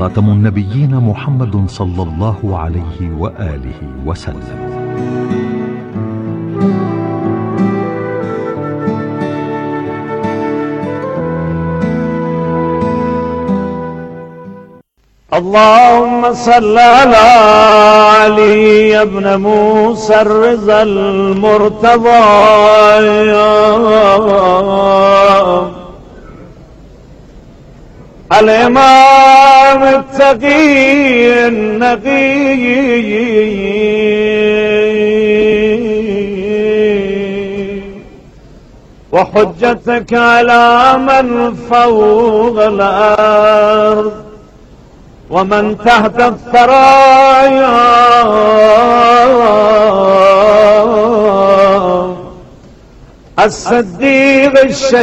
خاتم النبيين محمد صلى الله عليه وآله وسلم. اللهم صل على علي بن موسى الرضا المرتضى الإمام التقي النقي وحجتك على من فوق الأرض ومن تحت الثرايا الصديق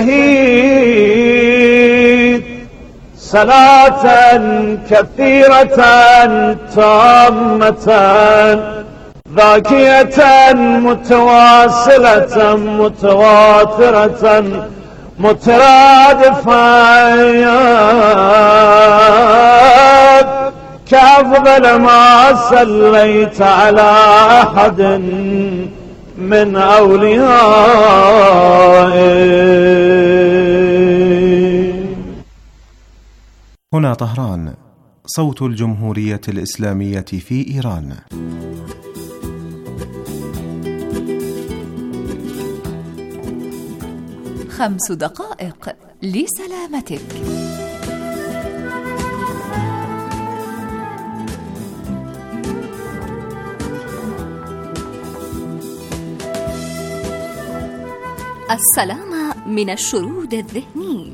الشهيد صلاة كثيرة تامة ذاكية متواصلة متواترة مترادفة كأفضل ما صليت على أحد من أوليائه. هنا طهران، صوت الجمهورية الإسلامية في إيران. خمس دقائق لسلامتك. السلامة من الشرود الذهني.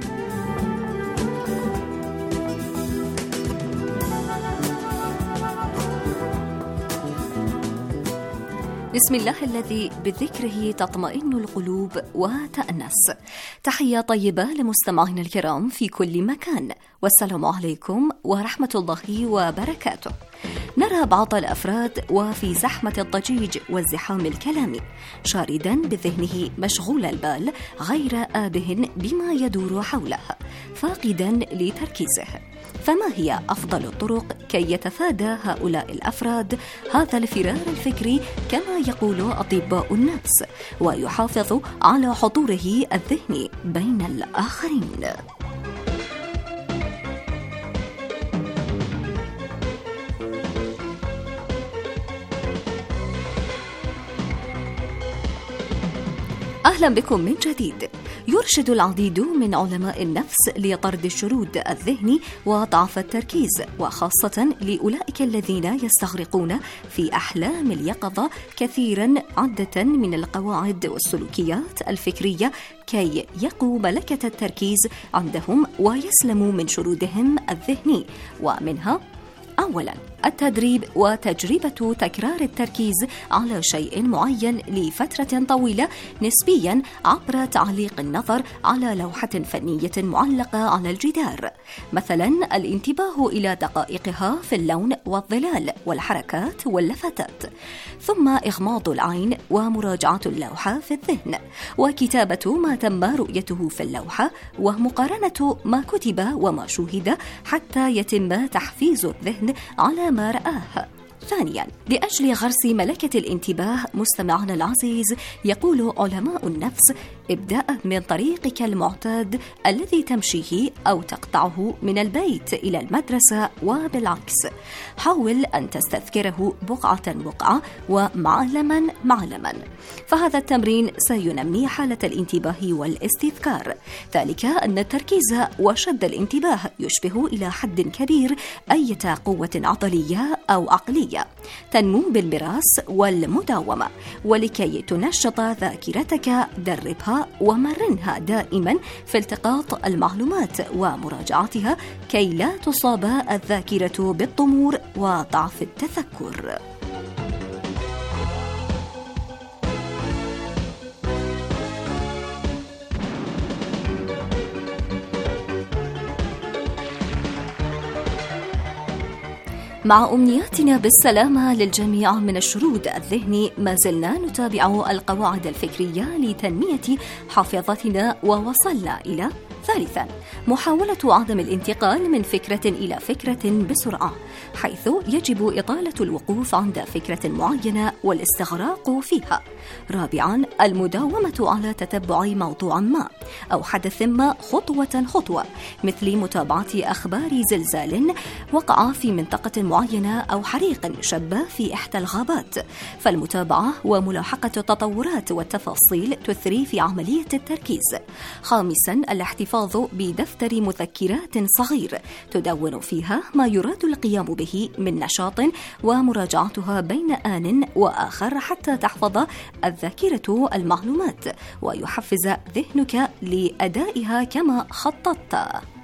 بسم الله الذي بذكره تطمئن القلوب وتأنس. تحية طيبة لمستمعينا الكرام في كل مكان، والسلام عليكم ورحمة الله وبركاته. نرى بعض الأفراد وفي زحمة الضجيج والزحام الكلامي شاردا بذهنه مشغول البال غير آبه بما يدور حوله، فاقدا لتركيزه. فما هي أفضل الطرق كي يتفادى هؤلاء الأفراد هذا الفرار الفكري كما يقول أطباء النفس، ويحافظ على حضوره الذهني بين الآخرين؟ أهلا بكم من جديد. يرشد العديد من علماء النفس لطرد الشرود الذهني وضعف التركيز، وخاصة لأولئك الذين يستغرقون في أحلام اليقظة كثيرا عدة من القواعد والسلوكيات الفكرية كي يقوا ملكة التركيز عندهم ويسلموا من شرودهم الذهني. ومنها أولا التدريب وتجربة تكرار التركيز على شيء معين لفترة طويلة نسبيا عبر تعليق النظر على لوحة فنية معلقة على الجدار، مثلا الانتباه إلى دقائقها في اللون والظلال والحركات واللفتات، ثم إغماض العين ومراجعة اللوحة في الذهن، وكتابة ما تم رؤيته في اللوحة ومقارنة ما كتب وما شوهد حتى يتم تحفيز الذهن على ما رآه. ثانيا لأجل غرس ملكة الانتباه مستمعنا العزيز، يقول علماء النفس ابدأ من طريقك المعتاد الذي تمشيه أو تقطعه من البيت إلى المدرسة وبالعكس. حاول أن تستذكره بقعة بقعة ومعلما معلما، فهذا التمرين سينمي حالة الانتباه والاستذكار. ذلك أن التركيز وشد الانتباه يشبه إلى حد كبير أي قوة عضلية أو عقلية تنمو بالمراس والمداومة، ولكي تنشط ذاكرتك دربها ومرنها دائما في التقاط المعلومات ومراجعتها كي لا تصاب الذاكرة بالضمور وضعف التذكر. مع أمنياتنا بالسلامة للجميع من الشرود الذهني، ما زلنا نتابع القواعد الفكرية لتنمية حافظتنا، ووصلنا إلى ثالثاً، محاولة عدم الانتقال من فكرة إلى فكرة بسرعة، حيث يجب إطالة الوقوف عند فكرة معينة والاستغراق فيها. رابعاً، المداومة على تتبع موضوع ما أو حدث ما خطوة خطوة، مثل متابعة أخبار زلزال وقع في منطقة معينة أو حريق شب في إحدى الغابات، فالمتابعة وملاحقة التطورات والتفاصيل تثري في عملية التركيز. خامساً، الاحتفاظ بدفتر مذكرات صغير تدون فيها ما يراد القيام به من نشاط ومراجعتها بين آن وآخر حتى تحفظ الذاكرة المعلومات ويحفز ذهنك لأدائها كما خططت.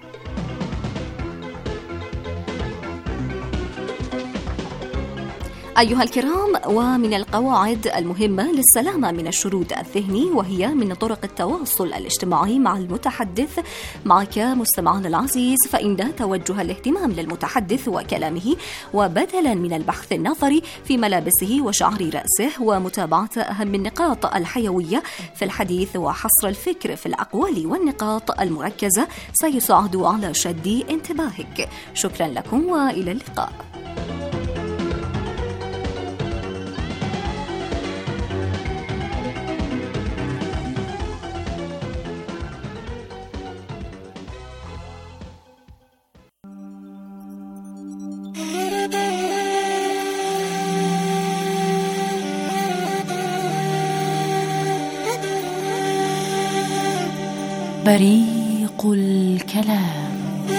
أيها الكرام، ومن القواعد المهمة للسلامة من الشرود الذهني، وهي من طرق التواصل الاجتماعي مع المتحدث معك مستمعنا العزيز، فإن توجه الاهتمام للمتحدث وكلامه، وبدلا من البحث النظري في ملابسه وشعر رأسه، ومتابعة أهم النقاط الحيوية في الحديث وحصر الفكر في الأقوال والنقاط المركزة، سيساعد على شد انتباهك. شكرا لكم وإلى اللقاء. بريق الكلام.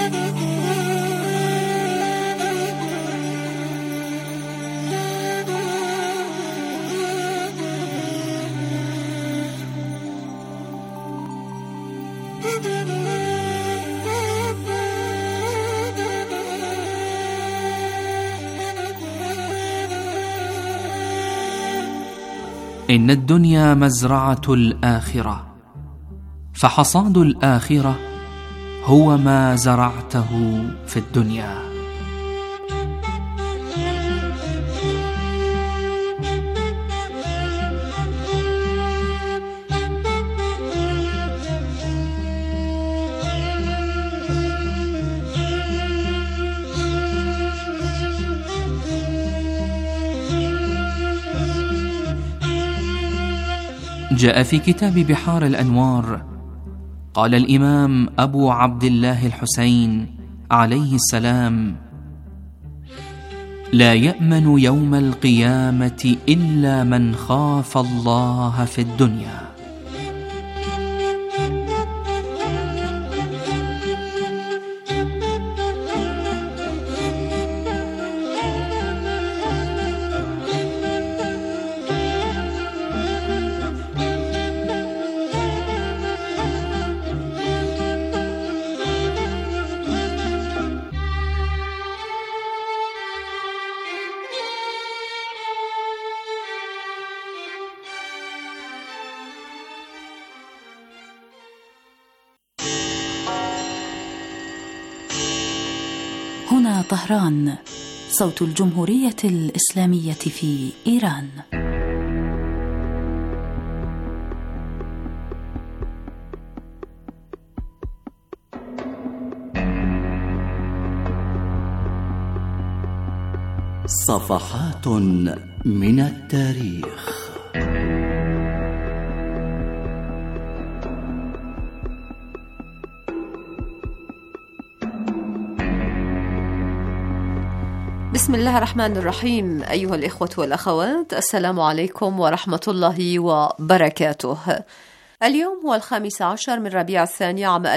إن الدنيا مزرعة الآخرة، فحصاد الآخرة هو ما زرعته في الدنيا. جاء في كتاب بحار الأنوار، قال الإمام أبو عبد الله الحسين عليه السلام: لا يأمن يوم القيامة إلا من خاف الله في الدنيا. هنا طهران، صوت الجمهورية الإسلامية في إيران. صفحات من التاريخ. بسم الله الرحمن الرحيم. أيها الإخوة والأخوات، السلام عليكم ورحمة الله وبركاته. اليوم هو 15 من ربيع الثاني عام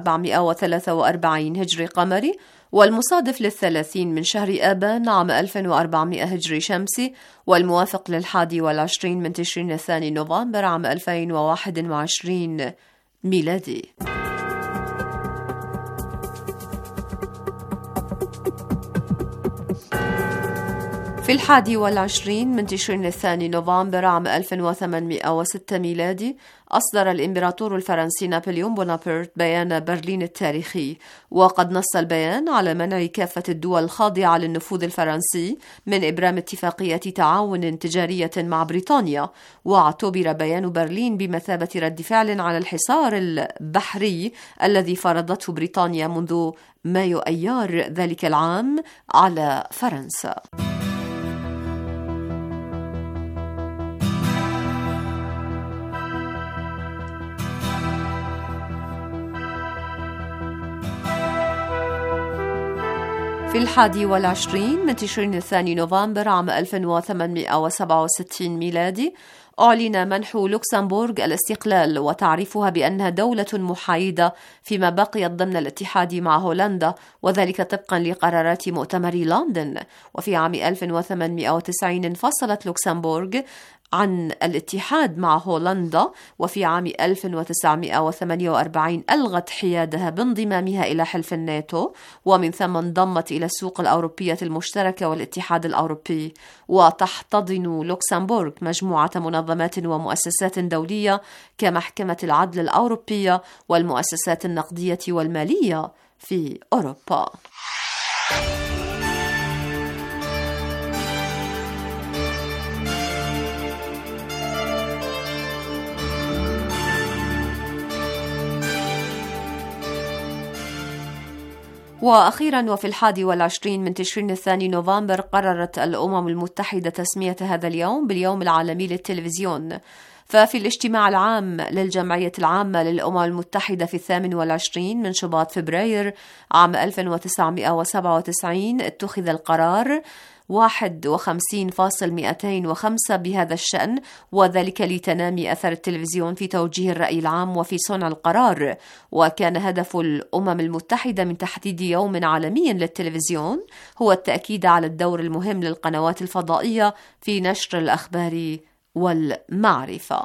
1443 هجري قمري، والمصادف لل30 من شهر آبان عام 1400 هجري شمسي، والموافق لل21 من تشرين الثاني نوفمبر عام 2021 ميلادي. في 21 من تشرين الثاني نوفمبر عام 1806 ميلادي أصدر الإمبراطور الفرنسي نابليون بونابرت بيان برلين التاريخي، وقد نص البيان على منع كافة الدول الخاضعة للنفوذ الفرنسي من إبرام اتفاقية تعاون تجارية مع بريطانيا. واعتبر بيان برلين بمثابة رد فعل على الحصار البحري الذي فرضته بريطانيا منذ مايو أيار ذلك العام على فرنسا. في 21 من تشرين الثاني نوفمبر عام 1867 ميلادي أعلن منح لوكسمبورغ الاستقلال وتعريفها بأنها دولة محايدة فيما بقيت ضمن الاتحاد مع هولندا، وذلك طبقا لقرارات مؤتمر لندن. وفي عام 1890 انفصلت لوكسمبورغ عن الاتحاد مع هولندا، وفي عام 1948 ألغت حيادها بانضمامها إلى حلف الناتو، ومن ثم انضمت إلى السوق الأوروبية المشتركة والاتحاد الأوروبي. وتحتضن لوكسمبورغ مجموعة منظمات ومؤسسات دولية كمحكمة العدل الأوروبية والمؤسسات النقدية والمالية في أوروبا. وأخيرا وفي 21 من تشرين الثاني نوفمبر قررت الأمم المتحدة تسمية هذا اليوم باليوم العالمي للتلفزيون. ففي الاجتماع العام للجمعية العامة للأمم المتحدة في 28 من شباط فبراير عام 1997 اتخذ القرار 51.205 بهذا الشأن، وذلك لتنامي أثر التلفزيون في توجيه الرأي العام وفي صنع القرار. وكان هدف الأمم المتحدة من تحديد يوم عالمي للتلفزيون هو التأكيد على الدور المهم للقنوات الفضائية في نشر الأخبار والمعرفة.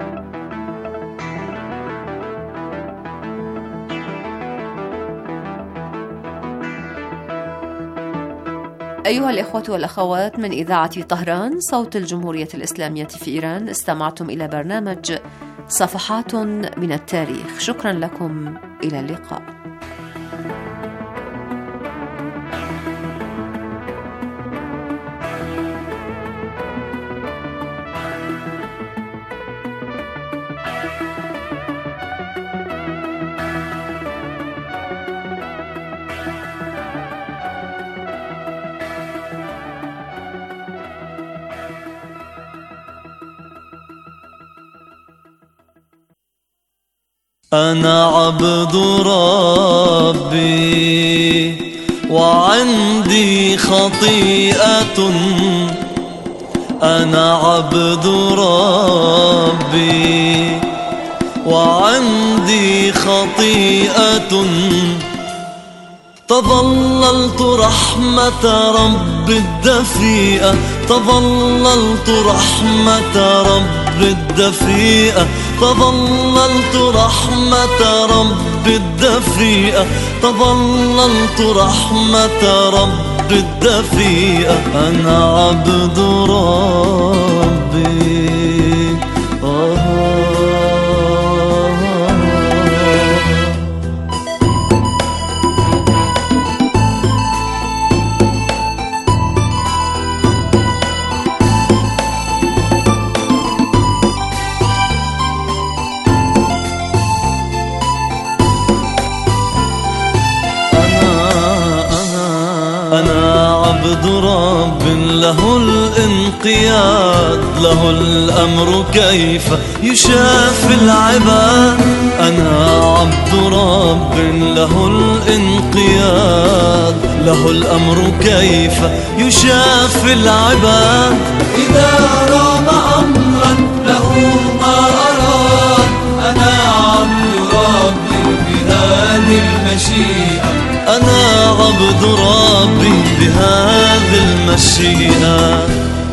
أيها الإخوة والأخوات من إذاعة طهران صوت الجمهورية الإسلامية في إيران، استمعتم إلى برنامج صفحات من التاريخ. شكرا لكم، إلى اللقاء. أنا عبد ربي وعندي خطيئة، أنا عبد ربي وعندي خطيئة، تظللت رحمة رب الدفيئة، تظللت رحمة رب الدفيئة، تظللت رحمة رب الدفيئة، تظللت رحمة رب الدفيئة. أنا عبد ربي عبد رب له الانقياد، له الأمر كيف يشافي العباد. أنا عبد رب له الانقياد، له الأمر كيف يشافي العباد. إذا رام أمرا له ما أراد، أنا عبد ربي بهذه المشيئة، أنا عبد ربي بهذه المشيئة.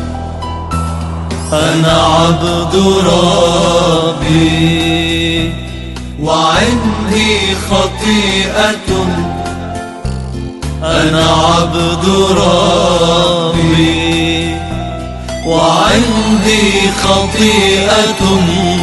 أنا عبد ربي وعندي خطيئة، أنا عبد ربي وعندي خطيئة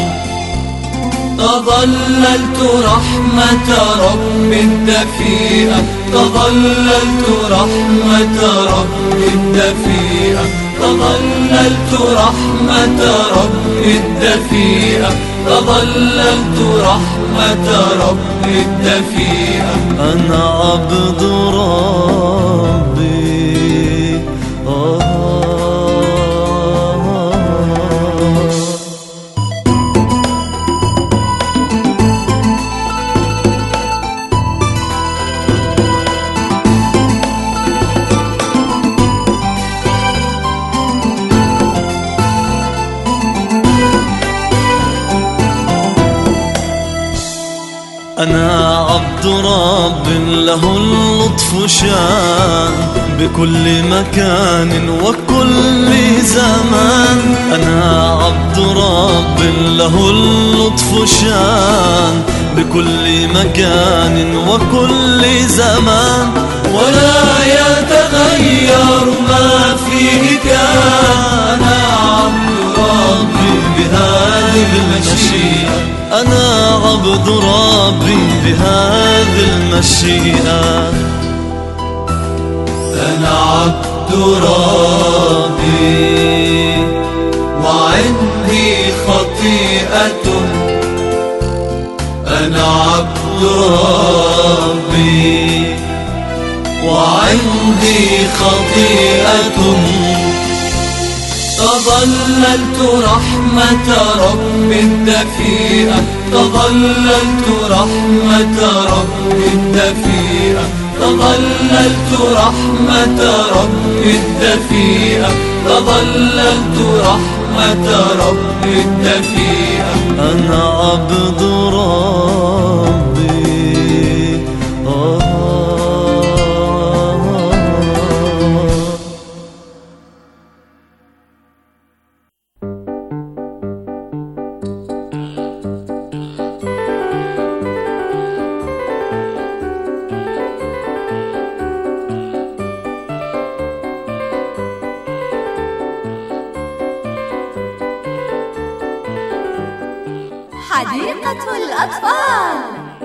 تظللت رحمة رب دفيئة تظللت رحمة رب دفيئة تظللت رحمة رب دفيئة تظللت رحمة رب دفيئة أنا عبد ربي أنا عبد رب له اللطف شان بكل مكان وكل زمان أنا عبد رب له اللطف شان بكل مكان وكل زمان ولا يتغير ما فيه كان أنا عبد ربي بهذه المشيئة أنا عبد ربي بهذه المشيئة أنا عبد ربي وعندي خطيئة أنا عبد ربي وعندي خطيئة تظللت رحمة رب دفيئة تظللت رحمة رب دفيئة تظللت رحمة رب دفيئة تظللت رحمة رب دفيئة أنا عبد ربي حديقة الأطفال.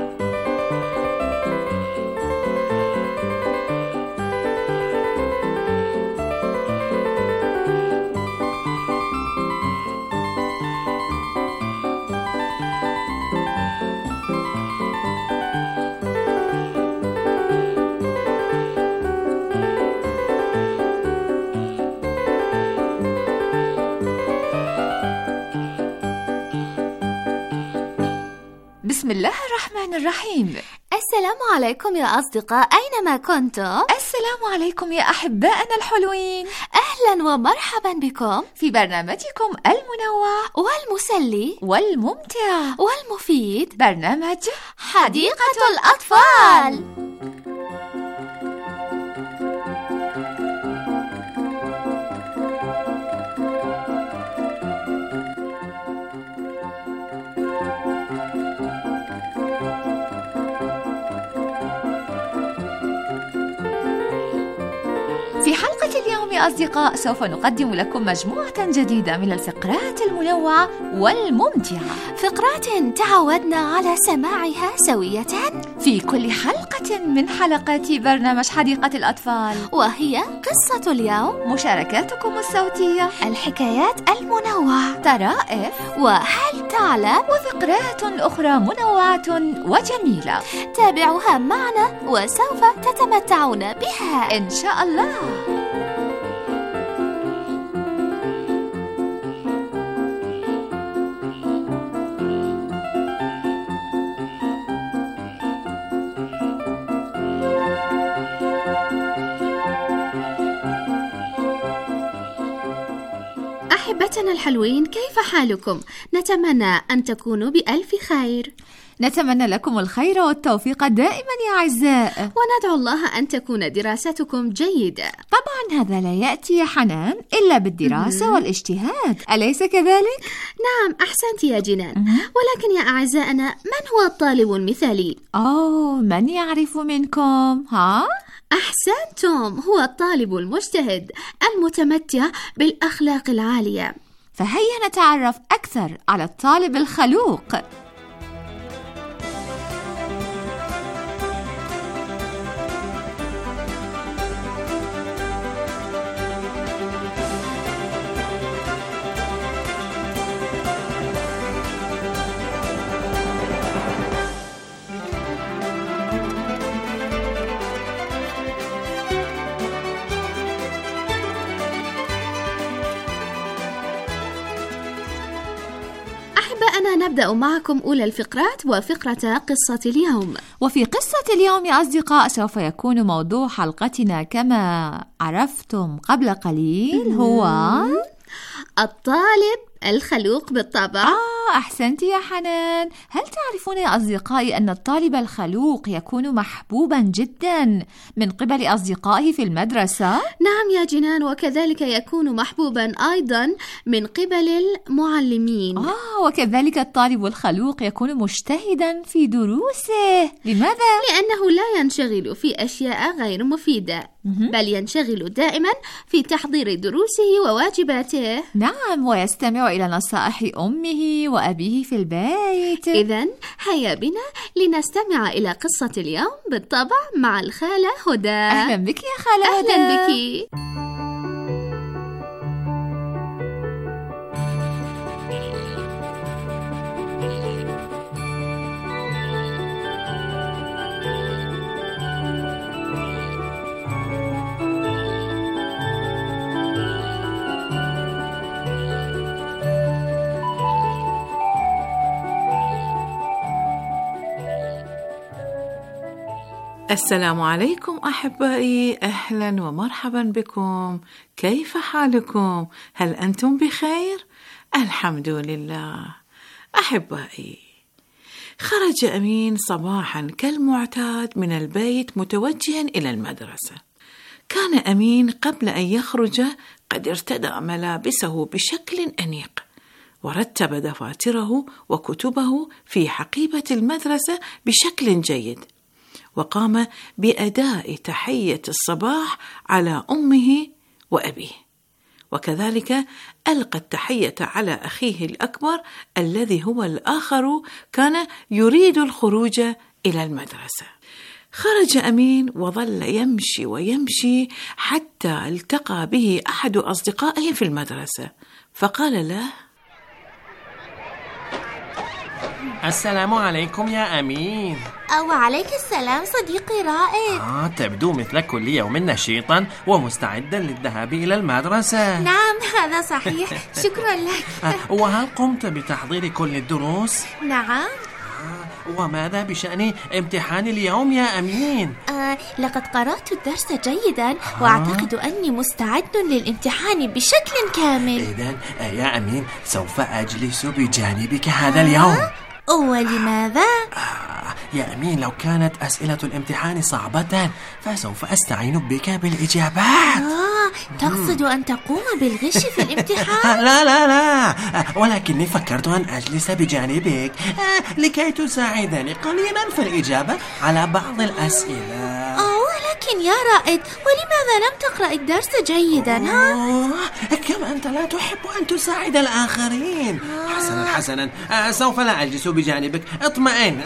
بسم الله الرحمن الرحيم. السلام عليكم يا أصدقاء أينما كنتم. السلام عليكم يا أحبائنا الحلوين. أهلا ومرحبا بكم في برنامجكم المنوع والمسلي والممتع والمفيد، برنامج حديقة الأطفال. في حلقة اليوم يا أصدقاء سوف نقدم لكم مجموعة جديدة من الفقرات المنوعة والممتعة، فقرات تعودنا على سماعها سوية في كل حلقة من حلقات برنامج حديقة الأطفال، وهي قصة اليوم، مشاركاتكم الصوتية، الحكايات المنوعة، طرائف، وهل تعلم، وفقرات أخرى منوعة وجميلة. تابعوها معنا وسوف تتمتعون بها إن شاء الله. أحبتنا الحلوين، كيف حالكم؟ نتمنى أن تكونوا بألف خير. نتمنى لكم الخير والتوفيق دائما يا أعزاء، وندعو الله أن تكون دراستكم جيدة. طبعا هذا لا يأتي يا حنان إلا بالدراسة والاجتهاد، أليس كذلك؟ نعم أحسنت يا جنان. ولكن يا أعزائنا، من هو الطالب المثالي؟ من يعرف منكم؟ أحسنتم، هو الطالب المجتهد المتمتع بالأخلاق العالية. فهيا نتعرف أكثر على الطالب الخلوق. أنا نبدأ معكم أولى الفقرات وفقرة قصة اليوم. وفي قصة اليوم يا أصدقاء سوف يكون موضوع حلقتنا كما عرفتم قبل قليل هو الطالب الخلوق بالطبع. أحسنت يا حنان. هل تعرفون يا أصدقائي أن الطالب الخلوق يكون محبوبا جدا من قبل أصدقائه في المدرسة؟ نعم يا جنان، وكذلك يكون محبوبا أيضا من قبل المعلمين. وكذلك الطالب الخلوق يكون مجتهدا في دروسه. لماذا؟ لأنه لا ينشغل في أشياء غير مفيدة، بل ينشغل دائما في تحضير دروسه وواجباته. نعم، ويستمع إلى نصائح أمه وأبيه في البيت. إذن هيا بنا لنستمع إلى قصة اليوم بالطبع مع الخالة هدى. أهلا بك يا خالة هدى. أهلا بك. السلام عليكم أحبائي، أهلا ومرحبا بكم. كيف حالكم؟ هل أنتم بخير؟ الحمد لله. أحبائي، خرج أمين صباحا كالمعتاد من البيت متوجها إلى المدرسة. كان أمين قبل أن يخرج قد ارتدى ملابسه بشكل أنيق، ورتب دفاتره وكتبه في حقيبة المدرسة بشكل جيد، وقام بأداء تحية الصباح على أمه وأبيه، وكذلك ألقى التحية على أخيه الأكبر الذي هو الآخر كان يريد الخروج إلى المدرسة. خرج أمين وظل يمشي ويمشي حتى التقى به أحد أصدقائه في المدرسة، فقال له: السلام عليكم يا أمين. وعليك السلام صديقي رائد. تبدو مثل كل يوم نشيطا ومستعدا للذهاب إلى المدرسة. نعم هذا صحيح، شكرا لك. وهل قمت بتحضير كل الدروس؟ نعم. وماذا بشأن امتحان اليوم يا أمين؟ لقد قرأت الدرس جيدا، وأعتقد أني مستعد للامتحان بشكل كامل. إذن يا أمين سوف أجلس بجانبك هذا اليوم. ولماذا؟ يا أمين لو كانت أسئلة الامتحان صعبة فسوف أستعين بك بالإجابات. تقصد أن تقوم بالغش في الامتحان؟ لا، ولكني فكرت أن أجلس بجانبك لكي تساعدني قليلا في الإجابة على بعض الأسئلة. ولكن يا رائد، ولماذا لم تقرأ الدرس جيدا؟ كم أنت لا تحب أن تساعد الآخرين. حسنا، سوف لا أجلس بجانبك. اطمئن.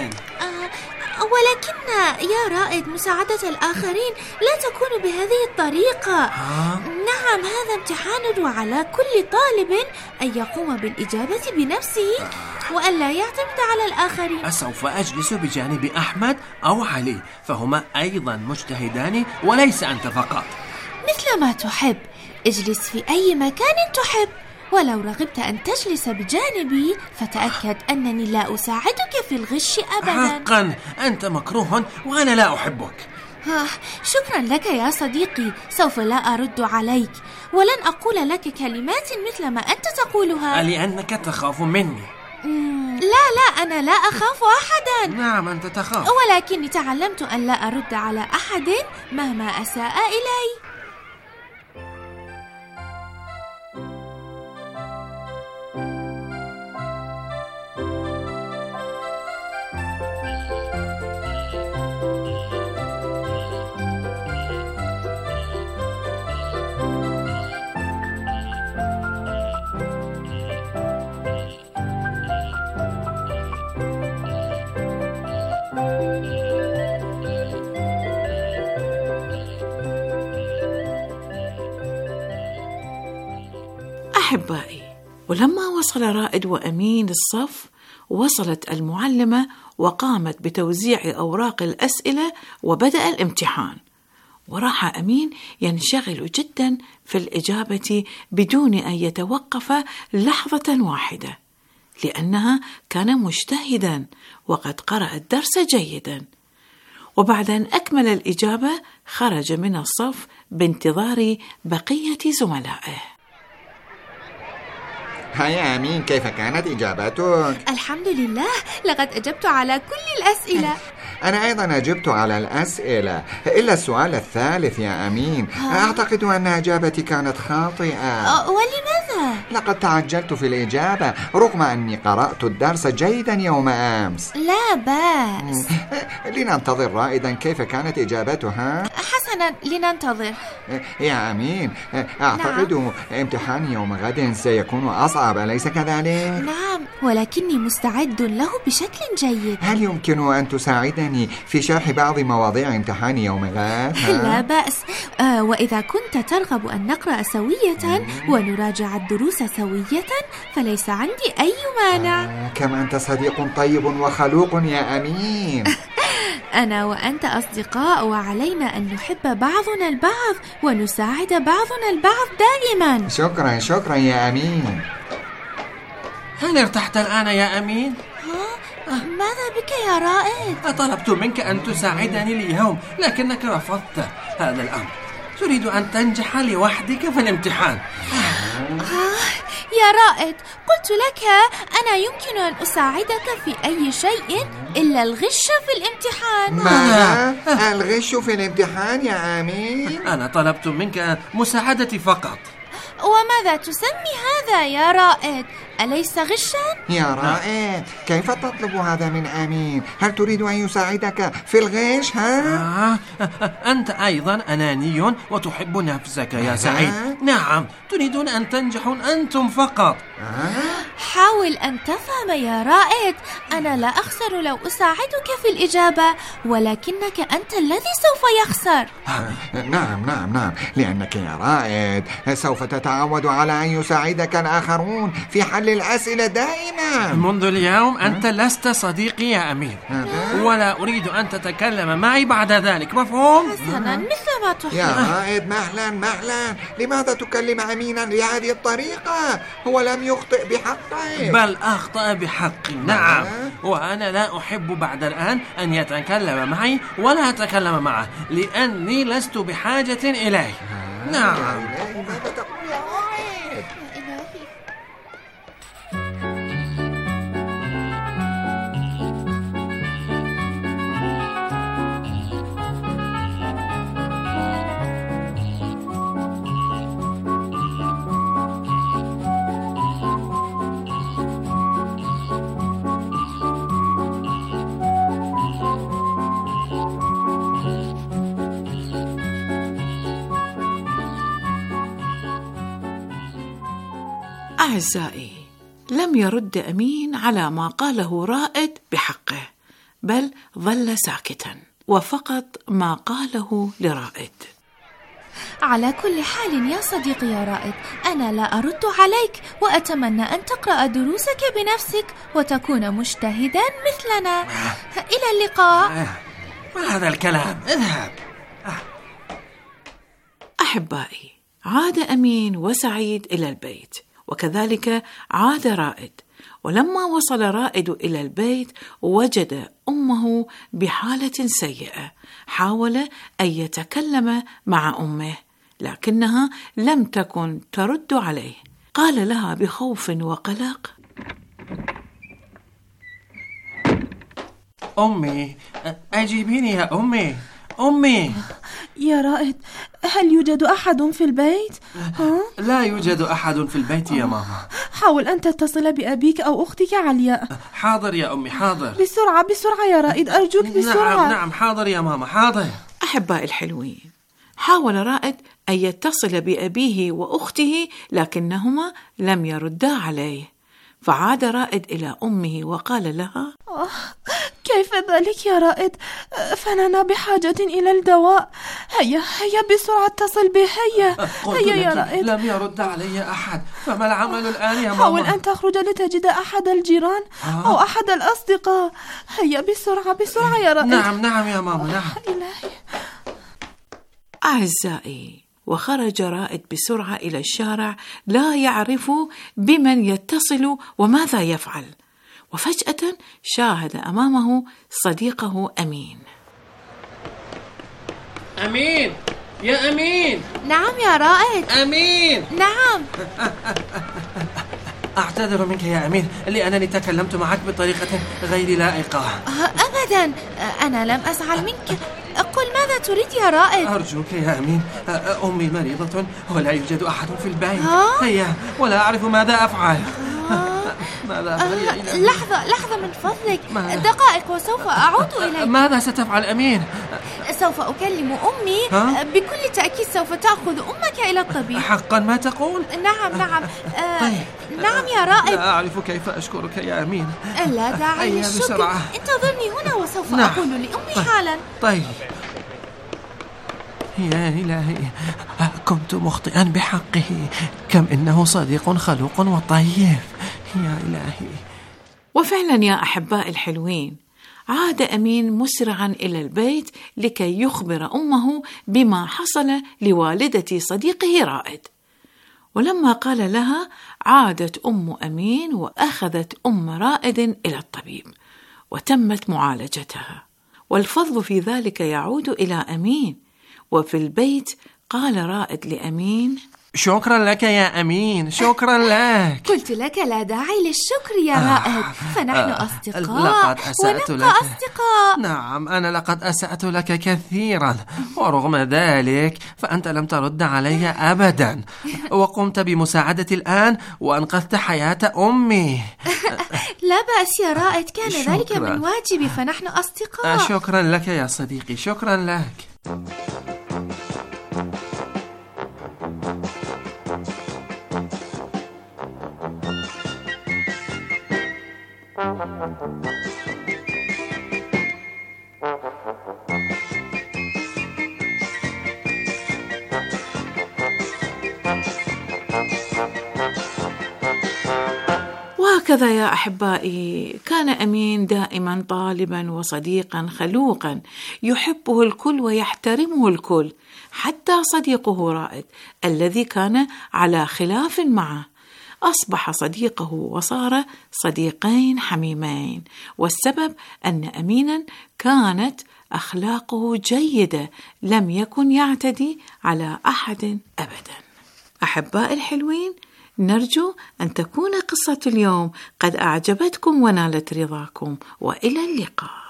ولكن يا رائد، مساعدة الآخرين لا تكون بهذه الطريقة. نعم، هذا امتحان، وعلى كل طالب أن يقوم بالإجابة بنفسه وأن لا يعتمد على الآخرين. سوف أجلس بجانب أحمد أو علي، فهما أيضا مجتهدان وليس أنت فقط. مثل ما تحب، اجلس في أي مكان تحب، ولو رغبت أن تجلس بجانبي فتأكد أنني لا أساعدك في الغش أبدا. حقا أنت مكروه وأنا لا أحبك. شكرا لك يا صديقي، سوف لا أرد عليك، ولن أقول لك كلمات مثل ما أنت تقولها. لأنك تخاف مني. لا أنا لا أخاف أحدا. نعم أنت تخاف، ولكني تعلمت أن لا أرد على أحد مهما أساء إلي. أحبائي، ولما وصل رائد وأمين الصف، وصلت المعلمة وقامت بتوزيع أوراق الأسئلة وبدأ الامتحان. وراح أمين ينشغل جدا في الإجابة بدون أن يتوقف لحظة واحدة، لأنها كان مجتهدا وقد قرأ الدرس جيدا. وبعد أن أكمل الإجابة خرج من الصف بانتظار بقية زملائه. هيا أمين، كيف كانت إجابتك؟ الحمد لله، لقد أجبت على كل الأسئلة. أنا أيضا أجبت على الأسئلة إلا السؤال الثالث يا أمين. أعتقد أن إجابتي كانت خاطئة. ولماذا؟ لقد تعجلت في الإجابة رغم أني قرأت الدرس جيدا يوم أمس. لا بأس. لننتظر رائدا كيف كانت إجابتها. حسنا، لننتظر. يا أمين، أعتقد امتحان يوم غد سيكون أصعب، أليس كذلك؟ نعم، ولكني مستعد له بشكل جيد. هل يمكن أن تساعدني في شرح بعض مواضيع امتحان يوم غد؟ لا بأس. وإذا كنت ترغب أن نقرأ سوية ونراجع الدروس سوية فليس عندي أي مانع. كم أنت صديق طيب وخلوق يا أمين. أنا وأنت أصدقاء، وعلينا أن نحب بعضنا البعض ونساعد بعضنا البعض دائما. شكرا يا أمين. هل ارتحت الآن يا أمين؟ ماذا بك يا رائد؟ طلبت منك أن تساعدني اليوم لكنك رفضت هذا الأمر. تريد أن تنجح لوحدك في الامتحان. يا رائد، قلت لك أنا يمكن أن أساعدك في أي شيء إلا الغش في الامتحان. ماذا؟ الغش في الامتحان يا أمين؟ أنا طلبت منك مساعدتي فقط. وماذا تسمي هذا يا رائد؟ أليس غشا؟ يا رائد، كيف تطلب هذا من أمين؟ هل تريد أن يساعدك في الغش؟ أنت أيضا أناني وتحب نفسك يا سعيد. نعم، تريدون أن تنجحوا أنتم فقط. حاول أن تفهم يا رائد، أنا لا أخسر لو أساعدك في الإجابة، ولكنك أنت الذي سوف يخسر. نعم، لأنك يا رائد سوف تتعود على أن يساعدك الآخرون في حل الأسئلة دائما. منذ اليوم أنت لست صديقي يا أمين، ولا أريد أن تتكلم معي بعد ذلك، مفهوم؟ حسنا، مثل ما تحب. يا رائد، مهلا، لماذا تكلم أمينا بهذه الطريقة؟ هو لم يخطئ بحقه، بل أخطأ بحقي. نعم، وأنا لا أحب بعد الآن أن يتكلم معي ولا أتكلم معه، لأني لست بحاجة إليه. نعم. ماذا تقول يا رائد؟ أعزائي، لم يرد أمين على ما قاله رائد بحقه، بل ظل ساكتا، وفقط ما قاله لرائد. على كل حال يا صديقي يا رائد، أنا لا أرد عليك، وأتمنى أن تقرأ دروسك بنفسك وتكون مجتهدا مثلنا. إلى اللقاء. ما هذا الكلام؟ اذهب. أحبائي، عاد أمين وسعيد إلى البيت، وكذلك عاد رائد. ولما وصل رائد إلى البيت وجد أمه بحالة سيئة. حاول أن يتكلم مع أمه لكنها لم تكن ترد عليه. قال لها بخوف وقلق: أمي، أجيبيني يا أمي. أمي. يا رائد، هل يوجد أحد في البيت؟ لا يوجد أحد في البيت يا ماما. حاول أن تتصل بأبيك أو أختك علياء. حاضر يا أمي، حاضر. بسرعة بسرعة يا رائد، أرجوك بسرعة. نعم حاضر يا ماما، حاضر. أحبائي الحلوين، حاول رائد أن يتصل بأبيه وأخته، لكنهما لم يردا عليه، فعاد رائد إلى أمه وقال لها: كيف ذلك يا رائد؟ فأننا بحاجة إلى الدواء. هيا بسرعة اتصل به. هيا يا رائد. لم يرد علي أحد، فما العمل الآن يا ماما؟ حاول أن تخرج لتجد أحد الجيران أو أحد الأصدقاء. هيا بسرعة بسرعة يا رائد. نعم يا ماما، نعم. إلهي. أعزائي، وخرج رائد بسرعة إلى الشارع لا يعرف بمن يتصل وماذا يفعل، وفجأة شاهد أمامه صديقه أمين. أمين، يا أمين. نعم يا رائد. أمين. نعم. أعتذر منك يا أمين لأنني تكلمت معك بطريقة غير لائقة. أبدا، أنا لم أزعل منك. قل ماذا تريد يا رائد؟ أرجوك يا أمين، أمي مريضة ولا يوجد أحد في البيت. هيا، ولا أعرف ماذا أفعل. ماذا أفعل يا إلهي؟ لحظة من فضلك. دقائق وسوف أعود إليك. ماذا ستفعل أمين؟ سوف أكلم أمي. بكل تأكيد سوف تأخذ أمك إلى الطبيب. حقا ما تقول؟ نعم. نعم يا رائد. لا أعرف كيف أشكرك يا أمين. لا داعي للشكر، انتظرني هنا وسوف أقول لأمي حالا. طيب. يا إلهي، كنت مخطئا بحقه، كم إنه صديق خلوق وطيب. يا إلهي. وفعلا يا أحباء الحلوين، عاد أمين مسرعا إلى البيت لكي يخبر أمه بما حصل لوالدة صديقه رائد. ولما قال لها، عادت أم أمين وأخذت أم رائد إلى الطبيب وتمت معالجتها، والفضل في ذلك يعود إلى أمين. وفي البيت قال رائد لأمين: شكرا لك يا أمين، شكرا لك. قلت لك لا داعي للشكر يا رائد، فنحن أصدقاء لقد أسأت ونبقى لك. أصدقاء. نعم، أنا لقد أسأت لك كثيرا، ورغم ذلك فأنت لم ترد علي أبدا، وقمت بمساعدتي الآن وأنقذت حياة أمي. لا بأس يا رائد، كان شكرا. ذلك من واجبي، فنحن أصدقاء. شكرا لك يا صديقي، شكرا لك. وهكذا يا أحبائي، كان أمين دائما طالبا وصديقا خلوقا يحبه الكل ويحترمه الكل، حتى صديقه رائد الذي كان على خلاف معه أصبح صديقه وصار صديقين حميمين، والسبب أن أمينا كانت أخلاقه جيدة، لم يكن يعتدي على أحد أبدا. أحباء الحلوين، نرجو أن تكون قصة اليوم قد أعجبتكم ونالت رضاكم، وإلى اللقاء.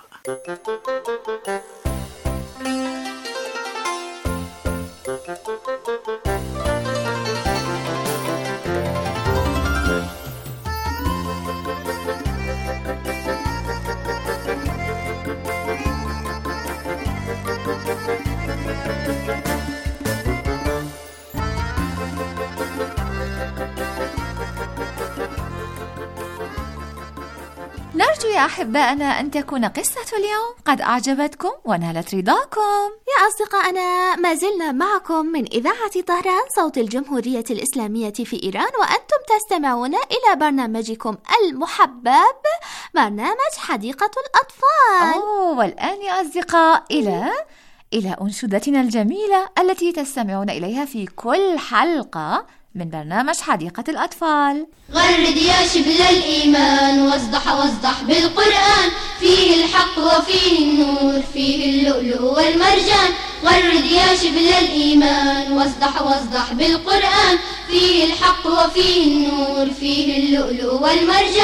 نرجو يا أحبائنا أن تكون قصة اليوم قد أعجبتكم ونالت رضاكم. يا أصدقائنا، ما زلنا معكم من إذاعة طهران صوت الجمهورية الإسلامية في إيران، وأنتم تستمعون إلى برنامجكم المحبب، برنامج حديقة الأطفال. والآن يا أصدقاء إلى أنشودتنا الجميلة التي تستمعون إليها في كل حلقة من برنامج حديقة الأطفال. غرد يا شبل الإيمان، واصدح بالقرآن، فيه الحق وفيه النور، فيه اللؤلؤ والمرجان. غرد يا شبل الإيمان، واصدح بالقرآن، فيه الحق وفيه النور، فيه اللؤلؤ والمرجان.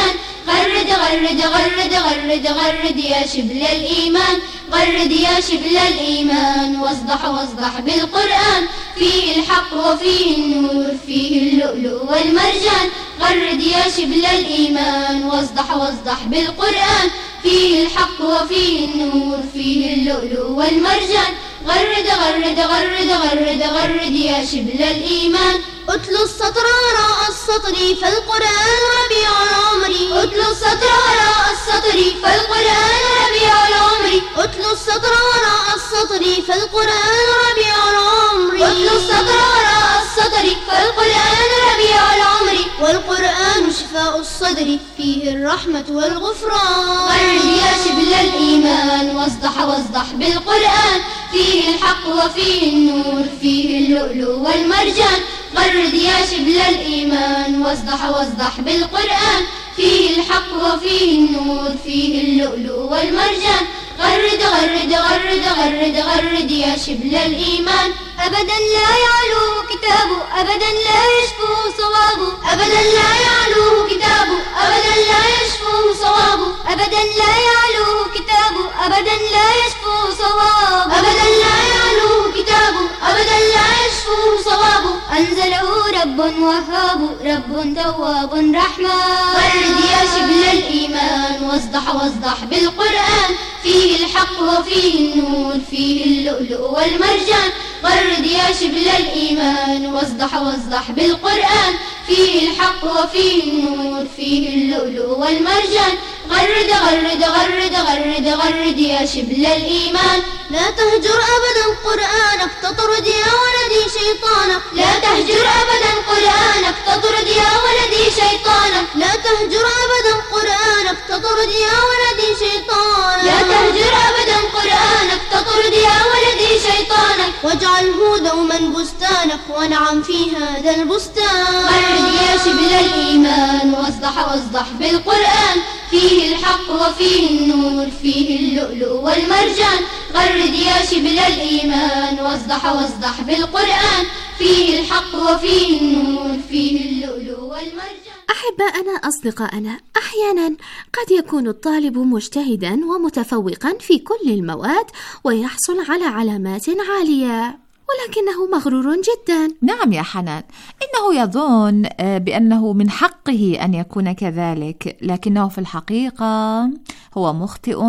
غرد غرد غرد غرد غرد يا شبل الإيمان غرد يا شبل الإيمان واصدح واصدح بالقرآن فيه الحق وفيه النور فيه اللؤلؤ والمرجان غرد يا شبل الإيمان واصدح واصدح بالقرآن فيه الحق وفيه النور فيه اللؤلؤ والمرجان غرد غرد غرد غرد غرد يا شبل الإيمان أتلو السطر وراء السطر فالقرآن ربيع العمر أتلو السطر وراء السطر فالقرآن ربيع العمر أتلو السطر وراء السطر فالقرآن ربيع العمر أتلو السطر وراء السطر فالقرآن ربيع العمر والقرآن شفاء الصدر فيه الرحمة والغفران غرد يا شبل الإيمان واصدح واصدح بالقرآن فيه الحق وفيه النور فيه اللؤلؤ والمرجان غرد يا شبل الإيمان واصدح واصدح بالقرآن فيه الحق وفيه النور فيه اللؤلؤ والمرجان غرد غرد غرد غرد غرد يا شبل الإيمان أبدا لا يعلوه كتابه أبدا لا يشفوه صوابه أبدا لا يعلوه كتابه أبدا لا يشفوه صوابه أبدا لا يعلوه كتابه أبدا لا يشفوه صوابه أبدا لا يعلوه كتابه أبدا لا يشفوه صوابه أنزله رب وهاب رب تواب رحمن غرد يا شبل الإيمان واصدح واصدح بالقرآن فيه الحق وفيه النور فيه اللؤلؤ والمرجان غرد يا شبل الإيمان واصدح واصدح بالقرآن فيه الحق وفيه النور فيه اللؤلؤ والمرجان غرد غرد غرد غرد غرد يا شبل الإيمان لا تهجر أبدا قرآنك تطرد يا ولدي شيطانك لا تهجر أبدا قرآنك تطرد يا ولدي شيطانك لا تهجر أبدا قرآنك تطرد يا ولدي شيطانك لا تهجر أبدا قرآنك تطرد يا ولدي شيطانك واجعله دوما بستانك وانعم في هذا البستان غرد يا شبل الإيمان واصدح واصدح بالقرآن فيه الحق وفيه النور فيه اللؤلؤ والمرجان غرد يا شبل الإيمان واصدح واصدح بالقرآن فيه الحق وفيه النور فيه اللؤلؤ والمرجان أحباءنا أصدقائنا، أحيانا قد يكون الطالب مجتهدا ومتفوقا في كل المواد ويحصل على علامات عالية، ولكنه مغرور جدا. نعم يا حنان، إنه يظن بأنه من حقه أن يكون كذلك، لكنه في الحقيقة هو مخطئ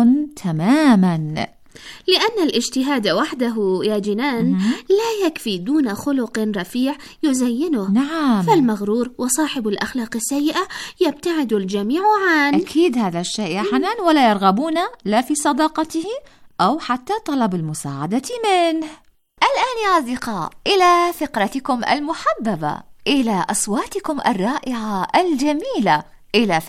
تماما، لأن الاجتهاد وحده يا جنان لا يكفي دون خلق رفيع يزينه. نعم. فالمغرور وصاحب الأخلاق السيئة يبتعد الجميع عنه. أكيد هذا الشيء يا حنان، ولا يرغبون لا في صداقته أو حتى طلب المساعدة منه. الآن يا أصدقاء إلى فقرتكم المحببة، إلى أصواتكم الرائعة الجميلة، إلى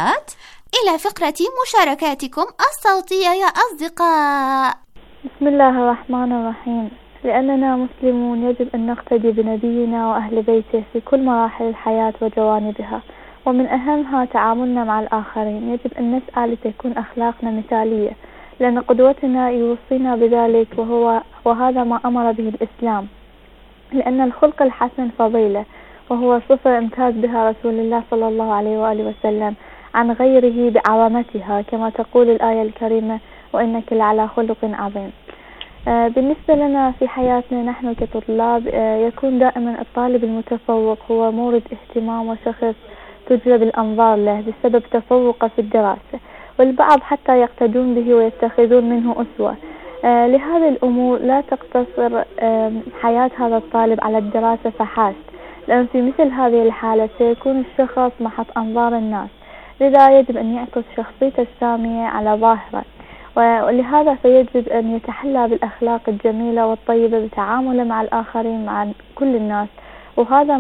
فقرة مشاركاتكم الصوتية يا أصدقاء. بسم الله الرحمن الرحيم. لأننا مسلمون يجب أن نقتدي بنبينا وأهل بيته في كل مراحل الحياة وجوانبها، ومن أهمها تعاملنا مع الآخرين. يجب أن نسعى لتكون أخلاقنا مثالية، لأن قدوتنا يوصينا بذلك، وهذا ما أمر به الإسلام، لأن الخلق الحسن فضيلة، وهو صفة امتاز بها رسول الله صلى الله عليه وآله وسلم عن غيره بعظمتها، كما تقول الآية الكريمة: وإنك لعلى خلق عظيم. بالنسبة لنا في حياتنا نحن كطلاب، يكون دائما الطالب المتفوق هو مورد اهتمام وشخص تجلب الأنظار له بسبب تفوقه في الدراسة، والبعض حتى يقتدون به ويتخذون منه أسوة. لهذه الأمور لا تقتصر حياة هذا الطالب على الدراسة فحسب، لأن في مثل هذه الحالة سيكون الشخص محط أنظار الناس، لذا يجب أن يعكس شخصيته السامية على ظاهره، ولهذا فيجب أن يتحلى بالأخلاق الجميلة والطيبة بتعامله مع الآخرين، مع كل الناس، وهذا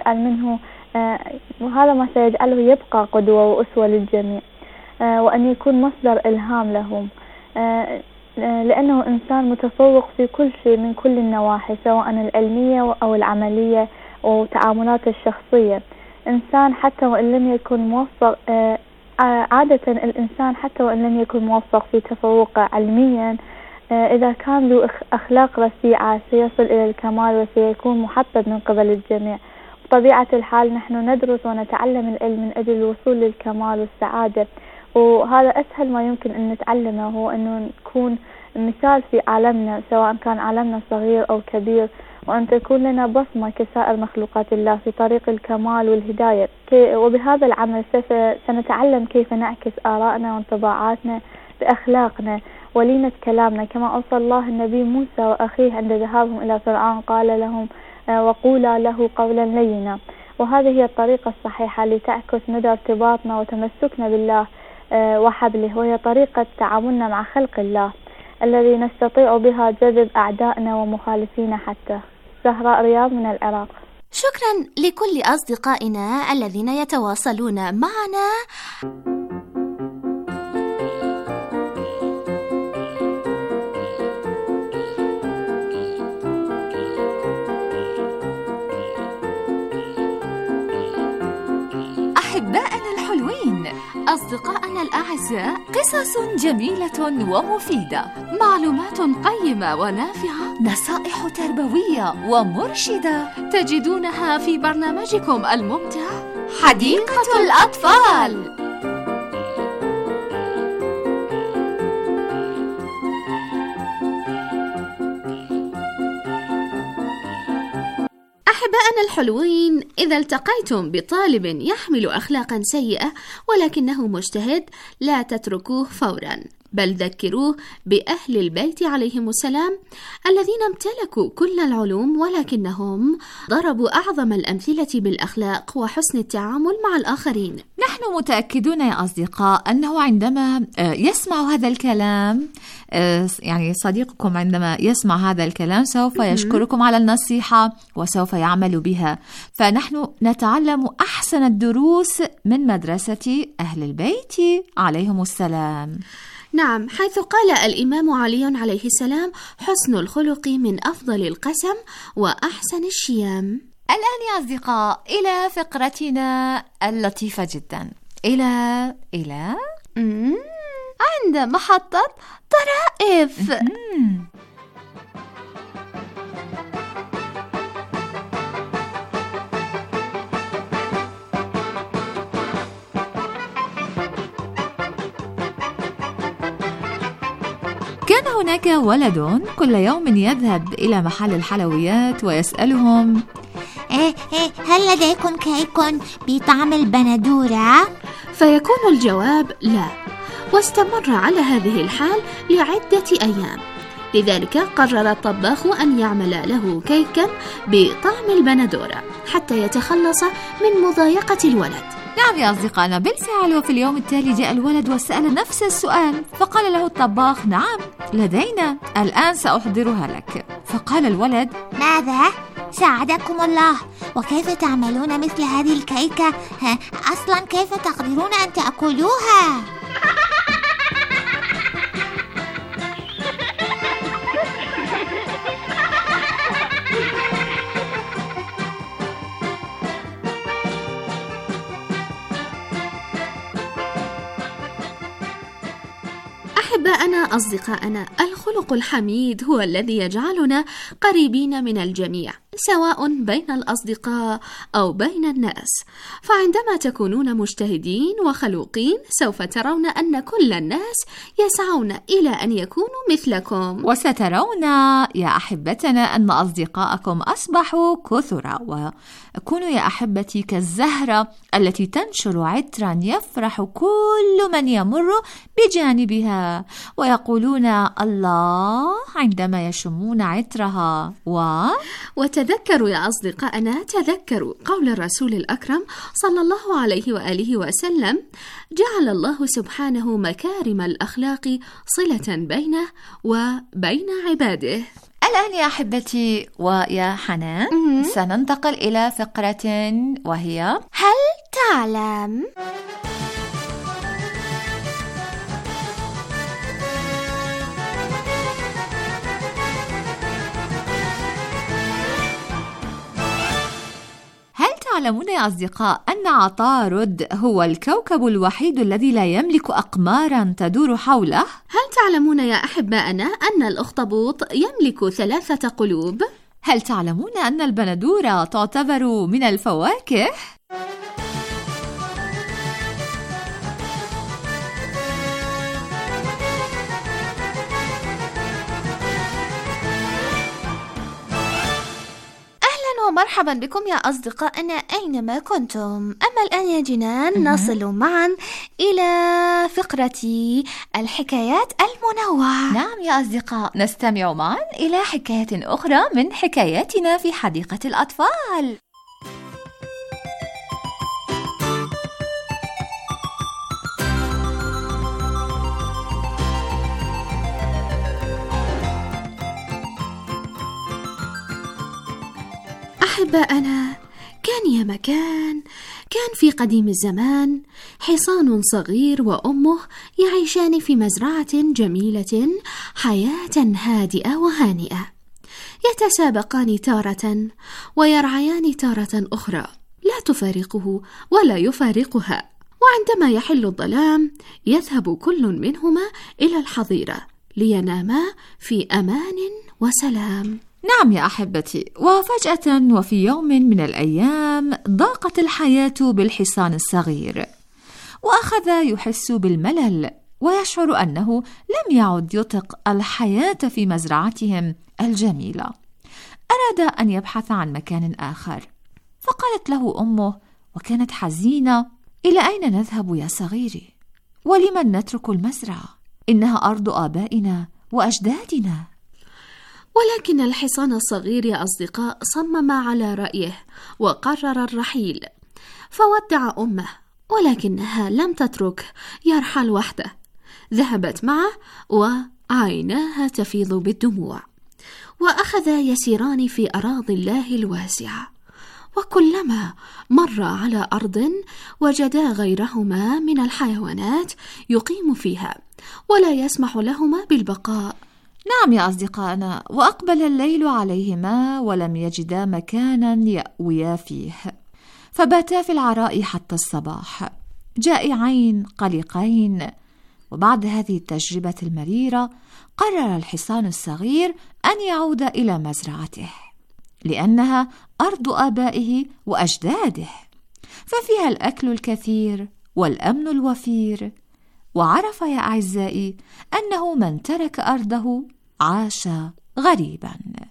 ما سيجعله يبقى قدوة وأسوة للجميع، وأن يكون مصدر إلهام لهم، لأنه إنسان متفوق في كل شيء من كل النواحي، سواء العلمية أو العملية وتعاملاته الشخصية. إنسان حتى وإن لم يكن موفق، عادة الإنسان حتى وإن لم يكن موفق في تفوقه علميا، إذا كان له أخلاق رفيعة سيصل إلى الكمال وسيكون محبب من قبل الجميع. بطبيعة الحال نحن ندرس ونتعلم العلم من أجل الوصول للكمال والسعادة، وهذا أسهل ما يمكن أن نتعلمه هو أنه نكون مثال في عالمنا، سواء كان عالمنا صغير أو كبير، وأن تكون لنا بصمة كسائر مخلوقات الله في طريق الكمال والهداية. وبهذا العمل سنتعلم كيف نعكس آراءنا وانطباعاتنا بأخلاقنا ولينة كلامنا، كما أوصى الله النبي موسى وأخيه عند ذهابهم إلى فرعون، قال لهم وقولا له قولا لينا. وهذه هي الطريقة الصحيحة لتعكس مدى ارتباطنا وتمسكنا بالله وحبله، وهي طريقة تعاملنا مع خلق الله الذي نستطيع بها جذب أعدائنا ومخالفينا حتى. زهراء رياض من العراق. شكرا لكل أصدقائنا الذين يتواصلون معنا. أحبائنا الحلوين، أصدقائنا الأعزاء، قصص جميلة ومفيدة، معلومات قيمة ونافعة، نصائح تربوية ومرشدة تجدونها في برنامجكم الممتع حديقة الأطفال. أحبائنا الحلوين، إذا التقيتم بطالب يحمل أخلاقا سيئة ولكنه مجتهد، لا تتركوه فورا، بل ذكروه بأهل البيت عليهم السلام الذين امتلكوا كل العلوم ولكنهم ضربوا أعظم الأمثلة بالأخلاق وحسن التعامل مع الآخرين. نحن متأكدون يا أصدقاء أنه عندما يسمع هذا الكلام، يعني صديقكم عندما يسمع هذا الكلام سوف يشكركم على النصيحة وسوف يعمل بها. فنحن نتعلم أحسن الدروس من مدرسة أهل البيت عليهم السلام. نعم، حيث قال الإمام علي عليه السلام: حسن الخلق من أفضل القسم وأحسن الشيام. الآن يا أصدقاء إلى فقرتنا اللطيفة جدا، إلى عند محطة طرائف. كان هناك ولد كل يوم يذهب إلى محل الحلويات ويسألهم: هل لديكم كيك بطعم البندورة؟ فيكون الجواب لا، واستمر على هذه الحال لعدة أيام. لذلك قرر الطباخ أن يعمل له كيكا بطعم البندورة حتى يتخلص من مضايقة الولد. نعم يا أصدقائنا، بالفعل وفي اليوم التالي جاء الولد وسأل نفس السؤال، فقال له الطباخ: نعم لدينا، الآن سأحضرها لك. فقال الولد: ماذا؟ ساعدكم الله، وكيف تعملون مثل هذه الكيكة؟ أصلا كيف تقدرون أن تأكلوها؟ أحبائنا أصدقائنا، الخلق الحميد هو الذي يجعلنا قريبين من الجميع، سواء بين الأصدقاء أو بين الناس. فعندما تكونون مجتهدين وخلوقين سوف ترون أن كل الناس يسعون إلى أن يكونوا مثلكم، وسترون يا أحبتنا أن أصدقاءكم أصبحوا كثرة، وكونوا يا أحبتي كالزهرة التي تنشر عطرا يفرح كل من يمر بجانبها ويقولون الله عندما يشمون عطرها. وتذكروا يا أصدقائنا، تذكروا قول الرسول الأكرم صلى الله عليه وآله وسلم: جعل الله سبحانه مكارم الأخلاق صلة بينه وبين عباده. الآن يا أحبتي ويا حنان سننتقل إلى فقرة وهي هل تعلم؟ هل تعلمون يا أصدقاء أن عطارد هو الكوكب الوحيد الذي لا يملك أقمارا تدور حوله؟ هل تعلمون يا أحبائنا أن الأخطبوط يملك 3 قلوب؟ هل تعلمون أن البندورة تعتبر من الفواكه؟ ومرحبا بكم يا أصدقائنا أينما كنتم. أما الآن يا جنان نصل معا إلى فقرة الحكايات المنوعة. نعم يا أصدقاء، نستمع معا إلى حكاية أخرى من حكاياتنا في حديقة الأطفال. أحباءنا، كان يا مكان، كان في قديم الزمان حصان صغير وأمه يعيشان في مزرعة جميلة حياة هادئة وهانئة، يتسابقان تارة ويرعيان تارة أخرى، لا تفارقه ولا يفارقها. وعندما يحل الظلام يذهب كل منهما إلى الحظيرة ليناما في أمان وسلام. نعم يا أحبتي، وفجأة وفي يوم من الأيام ضاقت الحياة بالحصان الصغير، وأخذ يحس بالملل ويشعر أنه لم يعد يطيق الحياة في مزرعتهم الجميلة. أراد أن يبحث عن مكان آخر، فقالت له أمه وكانت حزينة: إلى أين نذهب يا صغيري؟ ولمن نترك المزرعة؟ إنها أرض آبائنا وأجدادنا. ولكن الحصان الصغير يا أصدقاء صمم على رأيه وقرر الرحيل، فودع أمه، ولكنها لم تترك يرحل وحده، ذهبت معه وعيناها تفيض بالدموع، وأخذا يسيران في أراضي الله الواسعة، وكلما مر على أرض وجدا غيرهما من الحيوانات يقيم فيها ولا يسمح لهما بالبقاء. نعم يا أصدقائنا، وأقبل الليل عليهما ولم يجدا مكانا يأويا فيه، فباتا في العراء حتى الصباح، جائعين قلقين. وبعد هذه التجربة المريرة قرر الحصان الصغير أن يعود إلى مزرعته، لأنها أرض آبائه وأجداده، ففيها الأكل الكثير والأمن الوفير. وعرف يا أعزائي أنه من ترك أرضه عاش غريبا.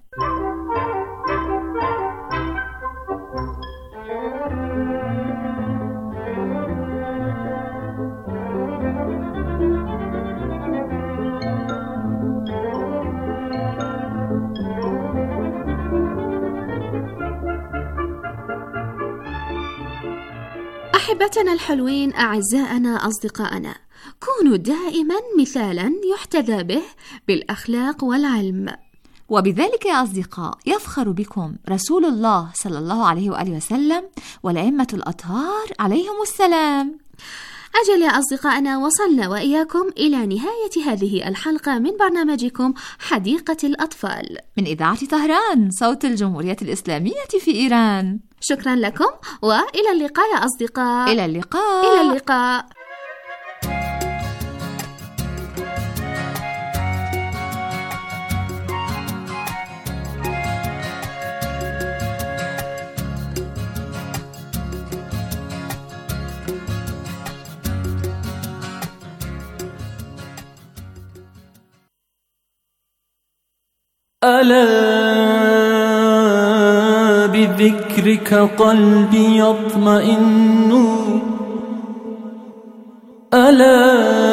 أحبتنا الحلوين، أعزائنا أصدقائنا، كونوا دائما مثالا يحتذى به بالأخلاق والعلم. وبذلك يا أصدقاء يفخر بكم رسول الله صلى الله عليه وآله وسلم والأئمة الأطهار عليهم السلام. أجل يا أصدقائنا، وصلنا وإياكم إلى نهاية هذه الحلقة من برنامجكم حديقة الأطفال من إذاعة طهران، صوت الجمهورية الإسلامية في إيران. شكرا لكم، وإلى اللقاء يا أصدقاء. إلى اللقاء. إلى اللقاء. ألا بذكرك قلبي يطمئن، ألا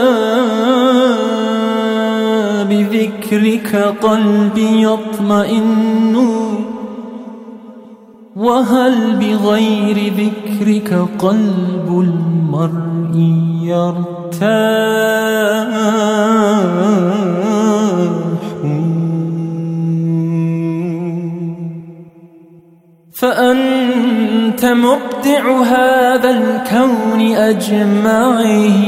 بذكرك قلبي يطمئن، وهل بغير ذكرك قلب المرء يرتاح؟ فأنت مبدع هذا الكون أجمعه،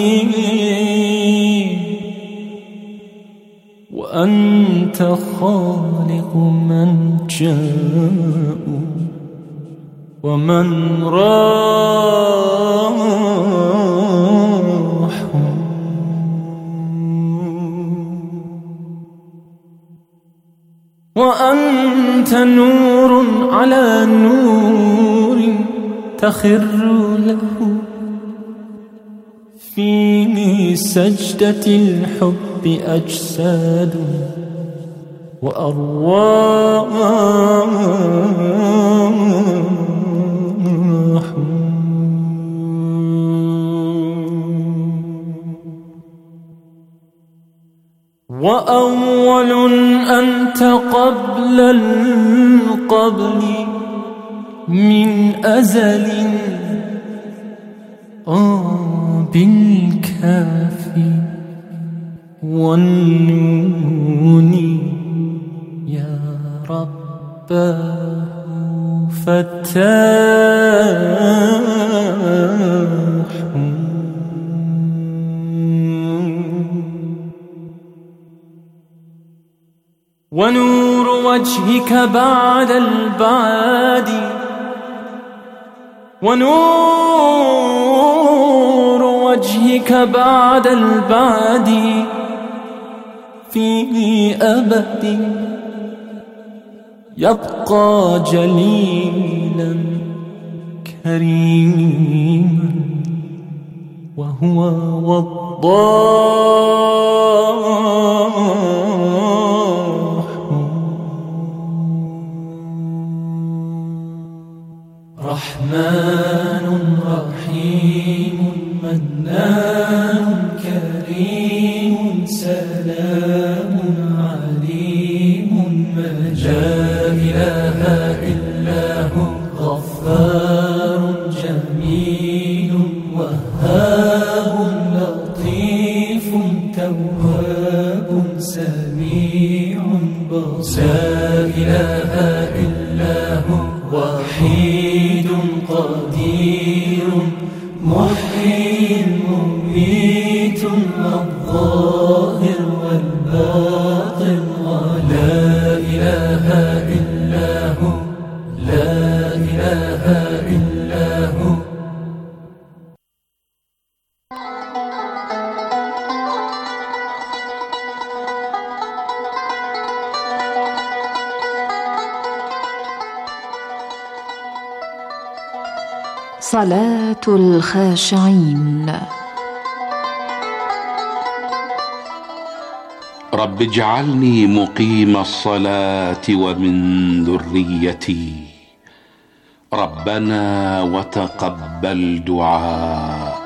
وأنت خالق من جاء ومن راح، وأنت نور على نور تخر له في سجدة الحب أجساد وأرواح وأول أنت قبل القبل من أزل بالكاف والنون يا رباه فتاح ونور وجهك بعد البعد ونور وجهك بعد البعد في أبد يبقى جليلا كريما وهو وضاح رحمن رحيم منان كريم سلام عليم ما لا إله إلا هو غفار جميل وهاب لطيف تواب سميع بصير لا إله إلا هو وحيد قدير محيي مميت الظاهر والباطن ولا إله إلا هو لا إله إلا هو صلاة الخاشعين. رب اجعلني مقيم الصلاة ومن ذريتي ربنا وتقبل دعاء.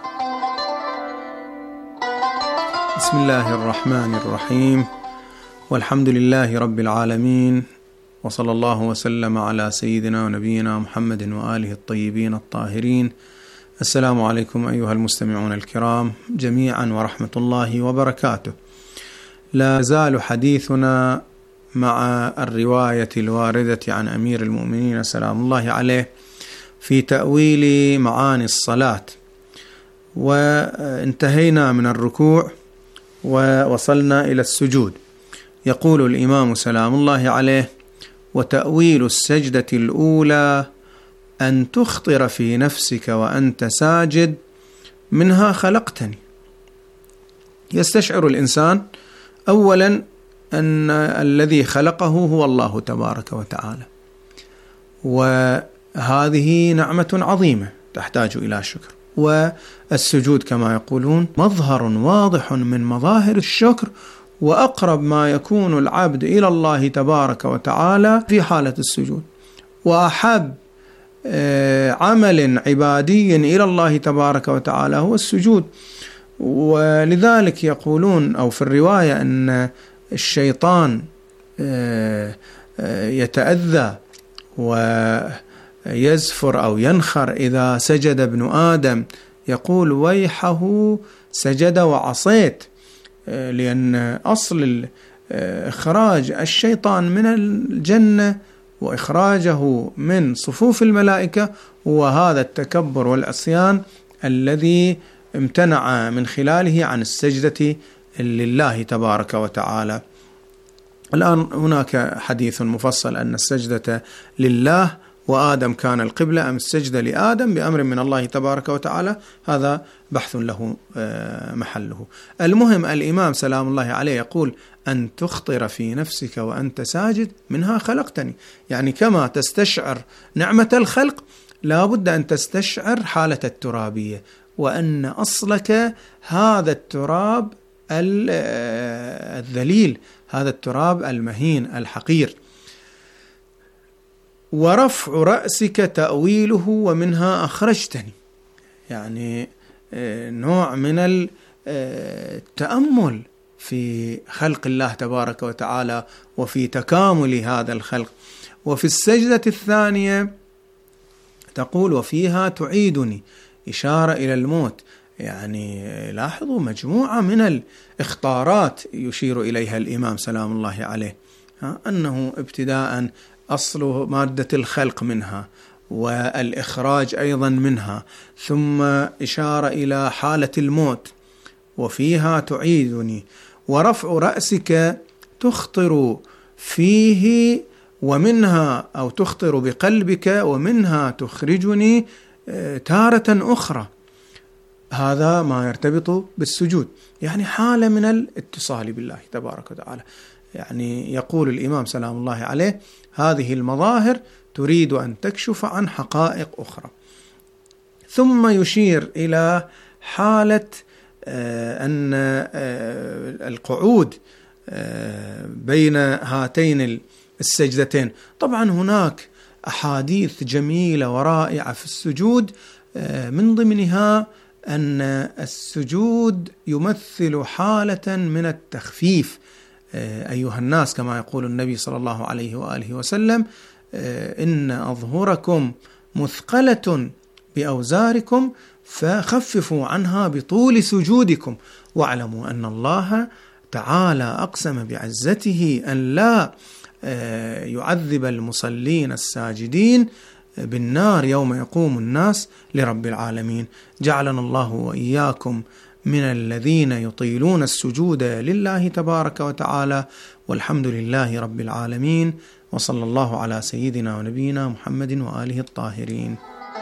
بسم الله الرحمن الرحيم والحمد لله رب العالمين وصلى الله وسلم على سيدنا ونبينا محمد وآله الطيبين الطاهرين. السلام عليكم أيها المستمعون الكرام جميعا ورحمة الله وبركاته. لا زال حديثنا مع الرواية الواردة عن أمير المؤمنين سلام الله عليه في تأويل معاني الصلاة، وانتهينا من الركوع ووصلنا إلى السجود. يقول الإمام سلام الله عليه: وتأويل السجدة الأولى أن تخطر في نفسك وأنت ساجد منها خلقتني. يستشعر الإنسان أولا أن الذي خلقه هو الله تبارك وتعالى، وهذه نعمة عظيمة تحتاج إلى شكر. والسجود كما يقولون مظهر واضح من مظاهر الشكر، وأقرب ما يكون العبد إلى الله تبارك وتعالى في حالة السجود. وأحب عمل عبادي إلى الله تبارك وتعالى هو السجود. ولذلك يقولون أو في الرواية أن الشيطان يتأذى ويزفر أو ينخر إذا سجد ابن آدم، يقول ويحه سجد وعصيت، لأن أصل إخراج الشيطان من الجنة وإخراجه من صفوف الملائكة هو هذا التكبر والعصيان الذي امتنع من خلاله عن السجدة لله تبارك وتعالى. الآن هناك حديث مفصل أن السجدة لله وآدم كان القبلة أم السجدة لآدم بأمر من الله تبارك وتعالى، هذا بحث له محله. المهم الإمام سلام الله عليه يقول: أن تخطر في نفسك وأنت ساجد منها خلقتني، يعني كما تستشعر نعمة الخلق لا بد أن تستشعر حالة الترابية، وأن أصلك هذا التراب الذليل، هذا التراب المهين الحقير. ورفع رأسك تأويله ومنها أخرجتني، يعني نوع من التأمل في خلق الله تبارك وتعالى وفي تكامل هذا الخلق. وفي السجدة الثانية تقول: وفيها تعيدني، إشارة إلى الموت. يعني لاحظوا مجموعة من الإخطارات يشير إليها الإمام سلام الله عليه، أنه ابتداء أصل مادة الخلق منها، والإخراج أيضا منها، ثم إشارة إلى حالة الموت. وفيها تعيدني، ورفع رأسك تخطر فيه ومنها، أو تخطر بقلبك ومنها تخرجني تارة أخرى. هذا ما يرتبط بالسجود، يعني حالة من الاتصال بالله تبارك وتعالى. يعني يقول الإمام سلام الله عليه: هذه المظاهر تريد أن تكشف عن حقائق أخرى. ثم يشير إلى حالة أن القعود بين هاتين السجدتين. طبعا هناك أحاديث جميلة ورائعة في السجود، من ضمنها أن السجود يمثل حالة من التخفيف. أيها الناس، كما يقول النبي صلى الله عليه وآله وسلم: إن أظهركم مثقلة بأوزاركم فخففوا عنها بطول سجودكم، واعلموا أن الله تعالى أقسم بعزته أن لا يعذب المصلين الساجدين بالنار يوم يقوم الناس لرب العالمين. جعلنا الله وإياكم من الذين يطيلون السجود لله تبارك وتعالى، والحمد لله رب العالمين، وصلى الله على سيدنا ونبينا محمد وآله الطاهرين.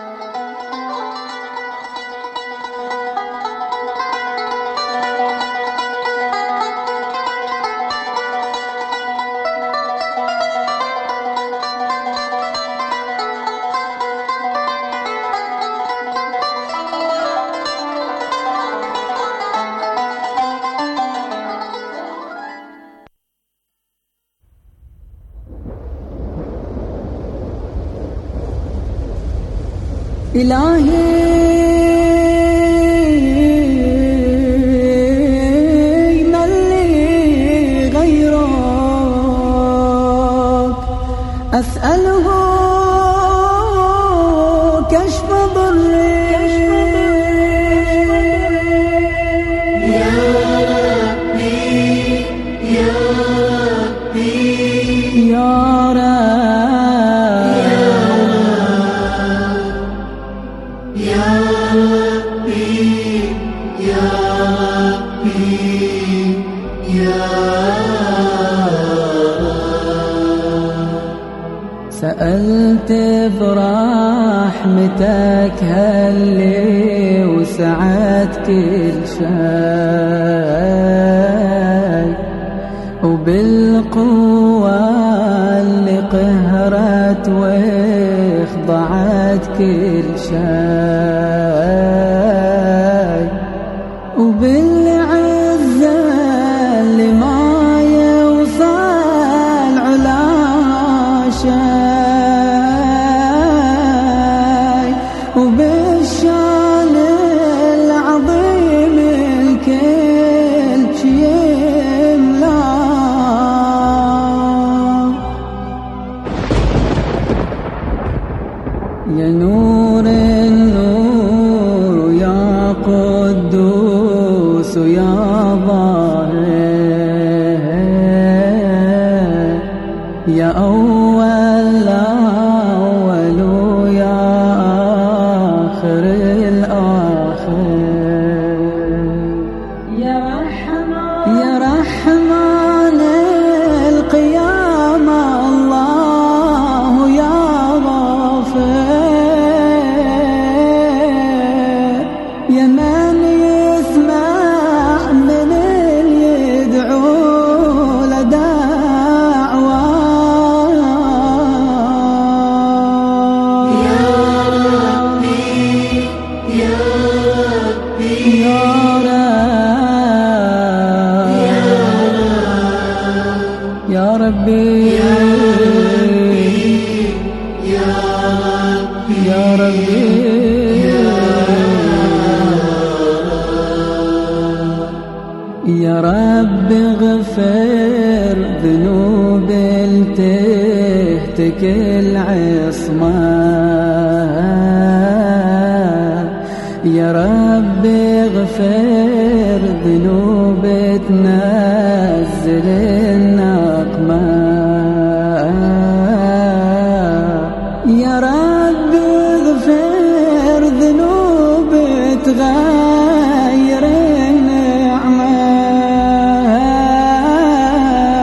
إلهي من لي غيرك، أسأله كشف ضري، يا ربي يا ربي يا سألت برحمتك هاللي وسعت كل شيء، وبالقوة اللي قهرت واخضعت كل شيء، وبالعزة اللي ما يوصل علا شيء، وبالشان العظيم الكل شي يملا. يا نور النور يا قدوس يا ظاهر، يا أول الأول ويا آخر الآخر، يا رحمن القيامة الله يا غفور، يا ربي يا ربي يا رب اغفر ذنوب تهتك العصمة يا رب اغفر ذنوب تنزل النار